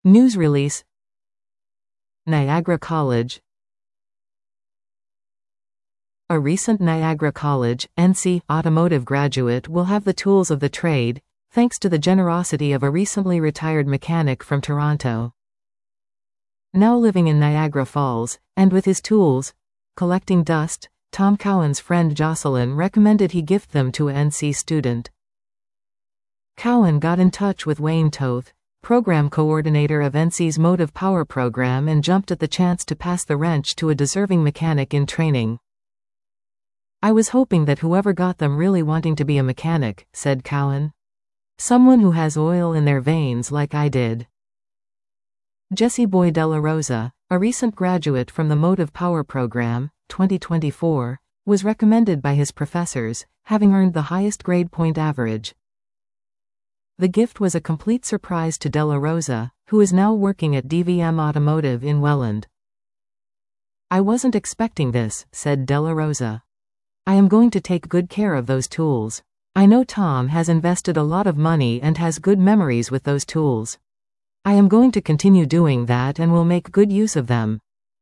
News release. Niagara College. A recent Niagara College, NC, automotive graduate will have the tools of the trade, thanks to the generosity of a recently retired mechanic from Toronto. Now living in Niagara Falls, and with his tools, collecting dust, Tom Cowan's friend Jocelyn recommended he gift them to a NC student. Cowan got in touch with Wayne Toth, program coordinator of NC's Motive Power program, and jumped at the chance to pass the wrench to a deserving mechanic in training. "I was hoping that whoever got them really wanting to be a mechanic," said Cowan. "Someone who has oil in their veins like I did." Jesse Boy Della Rosa, a recent graduate from the Motive Power program, 2024, was recommended by his professors, having earned the highest grade point average. The gift was a complete surprise to Della Rosa, who is now working at DVM Automotive in Welland. "I wasn't expecting this," said Della Rosa. "I am going to take good care of those tools. I know Tom has invested a lot of money and has good memories with those tools. I am going to continue doing that and will make good use of them.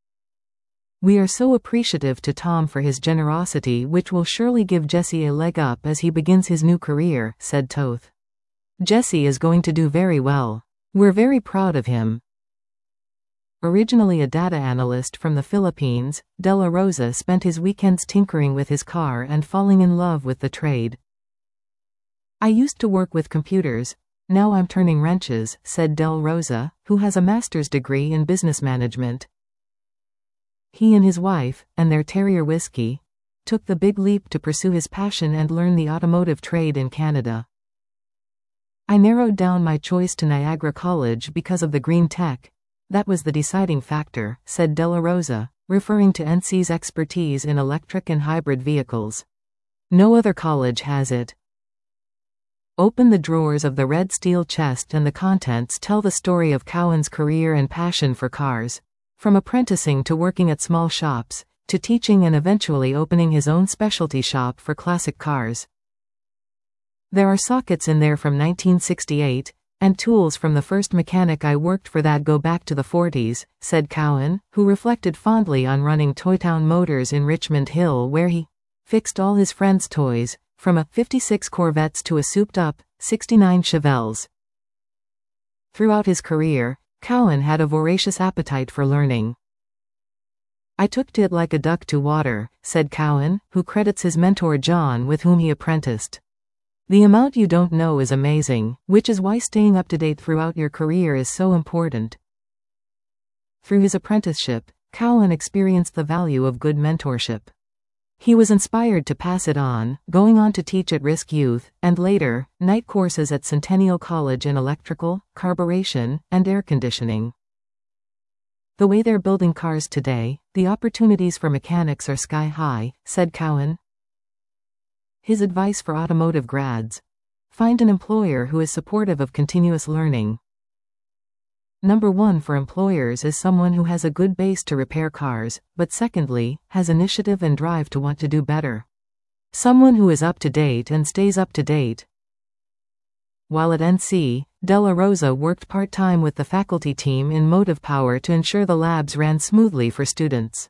We are so appreciative to Tom for his generosity, which will surely give Jesse a leg up as he begins his new career," said Toth. "Jesse is going to do very well. We're very proud of him." Originally a data analyst from the Philippines, Della Rosa spent his weekends tinkering with his car and falling in love with the trade. "I used to work with computers. Now I'm turning wrenches," said Della Rosa, who has a master's degree in business management. He and his wife, and their terrier Whiskey, took the big leap to pursue his passion and learn the automotive trade in Canada. "I narrowed down my choice to Niagara College because of the green tech. That was the deciding factor," said Della Rosa, referring to NC's expertise in electric and hybrid vehicles. "No other college has it." Open the drawers of the red steel chest and the contents tell the story of Cowan's career and passion for cars. From apprenticing to working at small shops, to teaching and eventually opening his own specialty shop for classic cars. "There are sockets in there from 1968, and tools from the first mechanic I worked for that go back to the 40s, said Cowan, who reflected fondly on running Toytown Motors in Richmond Hill, where he fixed all his friends' toys, from a 56 Corvettes to a souped-up 69 Chevelles. Throughout his career, Cowan had a voracious appetite for learning. "I took to it like a duck to water," said Cowan, who credits his mentor John, with whom he apprenticed. "The amount you don't know is amazing, which is why staying up to date throughout your career is so important." Through his apprenticeship, Cowan experienced the value of good mentorship. He was inspired to pass it on, going on to teach at Risk Youth, and later, night courses at Centennial College in electrical, carburation, and air conditioning. "The way they're building cars today, the opportunities for mechanics are sky high," said Cowan. His advice for automotive grads: find an employer who is supportive of continuous learning. Number one for employers is someone who has a good base to repair cars, but secondly, has initiative and drive to want to do better. Someone who is up to date and stays up to date. While at NC, Della Rosa worked part-time with the faculty team in Motive Power to ensure the labs ran smoothly for students.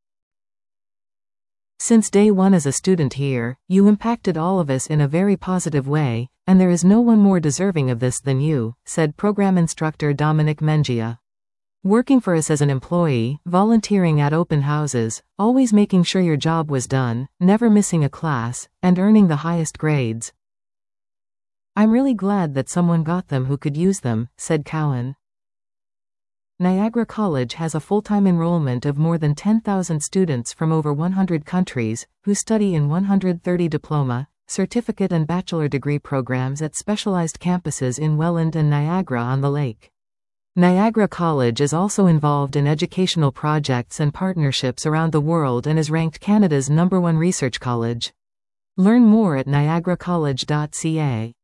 "Since day one as a student here, you impacted all of us in a very positive way, and there is no one more deserving of this than you," said program instructor Dominic Mengia. "Working for us as an employee, volunteering at open houses, always making sure your job was done, never missing a class, and earning the highest grades. I'm really glad that someone got them who could use them," said Cowan. Niagara College has a full-time enrollment of more than 10,000 students from over 100 countries, who study in 130 diploma, certificate and bachelor degree programs at specialized campuses in Welland and Niagara-on-the-Lake. Niagara College is also involved in educational projects and partnerships around the world and is ranked Canada's #1 research college. Learn more at niagaracollege.ca.